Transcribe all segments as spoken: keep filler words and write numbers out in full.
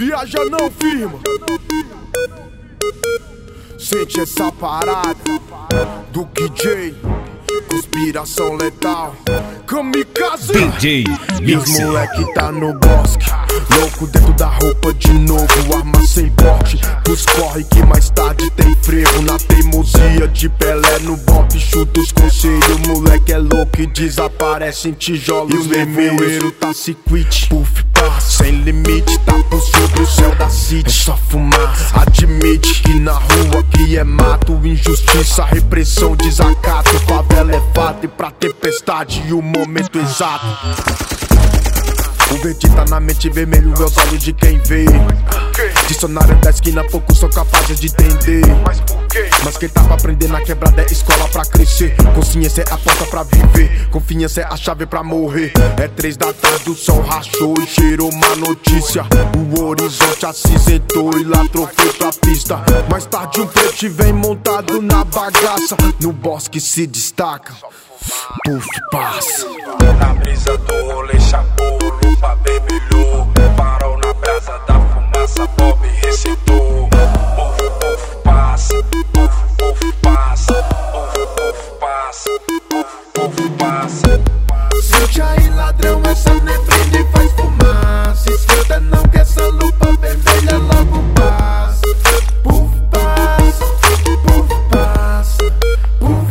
viaja não firma. Sente essa parada do D J, conspiração letal, kamikaze. D J E os moleque tá no bosque, louco dentro da roupa de novo, arma sem porte. Os corre que mais tarde tem frevo, na teimosia de Pelé no bop. Chuta os conselhos, moleque é louco e desaparece em tijolos. E os nevoeiro tá se quit, puff passa, sem limite, tá por sobre o céu da city. É só fumaça, admite que na rua que é mato, injustiça, repressão, desacato. Favela é fato e pra tempestade o momento exato. O verde tá na mente, vermelho é os olhos de quem vê. Dicionário da esquina, poucos são capazes de entender. Mas quem tá pra aprender na quebrada é escola pra crescer. Consciência é a porta pra viver, confiança é a chave pra morrer. É três da tarde, o sol rachou e cheirou uma notícia. O horizonte acinzentou e latrou foi pra pista. Mais tarde um preto vem montado na bagaça, no bosque se destaca, puff passa. Na brisa do rolê chapou, lupa bebelhou, parou na brasa da fumaça, Bob recitou. Puff, puff, passa, puff, puff, passa, puff, puff, passa, puff, puff, passa. Sente aí ladrão, essa neblina faz fumaça. Esquenta não que essa lupa vermelha logo passa. Puff passa, puff passa, puff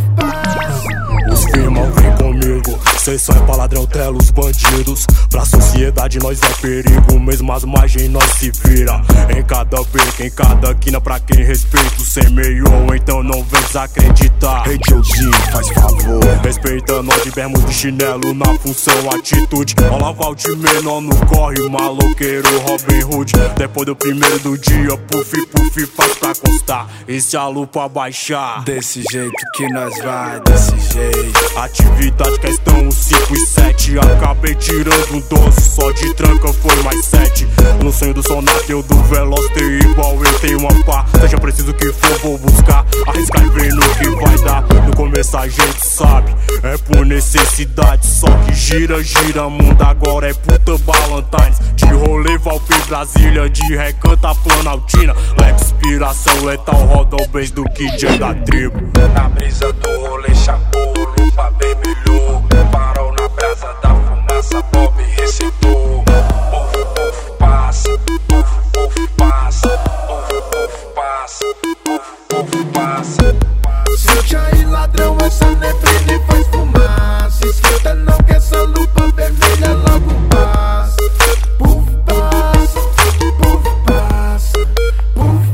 passa. Os firmão vem comigo, cê só é pra ladrão, tela os bandidos. Pra sociedade nós é perigo, mesmo as margens nós se vira. Em cada beco, em cada quina, pra quem respeito semeou, então não vem desacreditar. Hey Joezinho, faz favor, respeita nós de bermuda de chinelo na função atitude. Olha Val de menor no corre, maloqueiro Robin Hood. Depois do primeiro do dia, puff, puff, faz pra constar. Esse a lupa baixar. Desse jeito que nós vai, desse jeito. Atividade questão cinco e sete. Acabei tirando um doze, só de tranca foi mais sete. No sonho do sonato eu do veloz ter igual eu tenho uma pá. Seja preciso que for, vou buscar, arriscar e ver no que vai dar. No começo a gente sabe, é por necessidade. Só que gira, gira, mundo agora é puta Ballantines. De rolê Valpê, Brasília, de recanta Planaltina. Lex, inspiração letal, roda o bass do Kid da tribo. Na brisa do rolê chapou, lupa bebelhou, parou na brasa da fumaça, Bob recitou. Puff, puff, passa, puff, puff, passa, puff, puff, passa, puff, puff, passa. sente aí ladrão, essa neblina faz fumaça. Esquenta não que essa lupa vermelha logo passa. Puff passa, puff passa, puff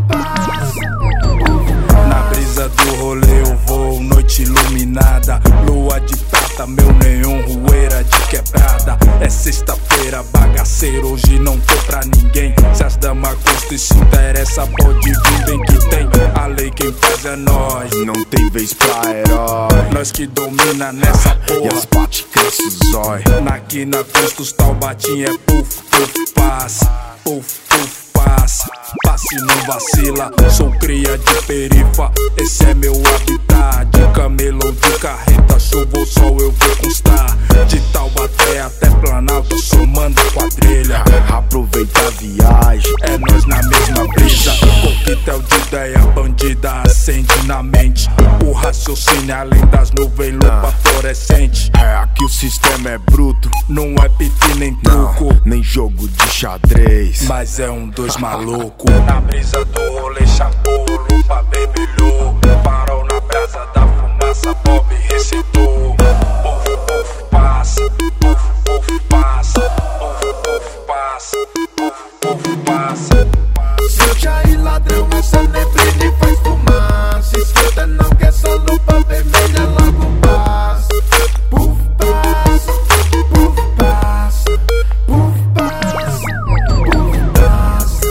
passa. Na brisa do rolê eu vou, noite iluminada, lua de prata, meu neon, rueira de quebrada. É sexta-feira, bagaceiro, hoje não tô pra ninguém. Se as damas gostam e se interessa, pode vir, bem que tem. A lei quem faz é nós, não tem vez pra herói. nós que domina nessa porra. E as bate cresce o zói. Na quina, custos, taubatinha é puff, puff, passa, puff, puff, passa. Passe não vacila, sou cria de perifa, esse é meu habitat. De camelo ou de carreta, chuva ou sol eu vou constar. De Taubaté até Planalto, somando quadrilha. Aproveita a viagem, é nós na mesma brisa. Coquetel de ideia bandida acende na mente. O raciocínio além das nuvens, lupa fluorescente. É, aqui o sistema é bruto, não é pipi nem truco, não, nem jogo de xadrez, mas é um dois maluco. Na brisa do rolê chapou, lupa bebelhou, parou na brasa da fumaça, Bob recitou. Puff, puff, passa, puff, puff, passa, puff, puff, passa, puff, puff, passa. sente aí ladrão, essa neblina faz fumaça. Esquenta não que essa lupa vermelha logo passa. Puff passa, puff passa, puff passa, puff passa.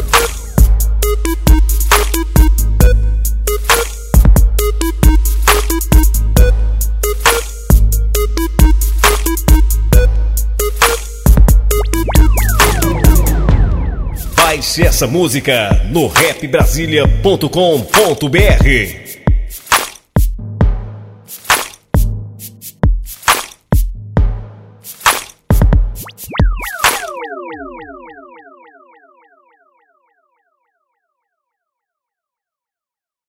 Baixe essa música no rap brasilia ponto com ponto br.